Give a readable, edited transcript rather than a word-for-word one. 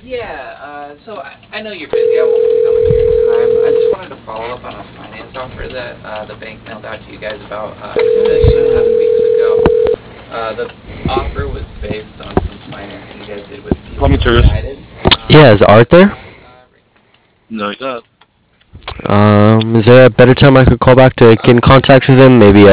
Yeah, so I know you're busy. I won't take up much of your time. I just wanted to follow up on a finance offer that the bank mailed out to you guys about 2.5 weeks ago. The offer was based on some financing you guys did with Call me PCI Terrace. United. Yeah, is Arthur? No, he's not. Is there a better time I could call back to get in contact with him? Maybe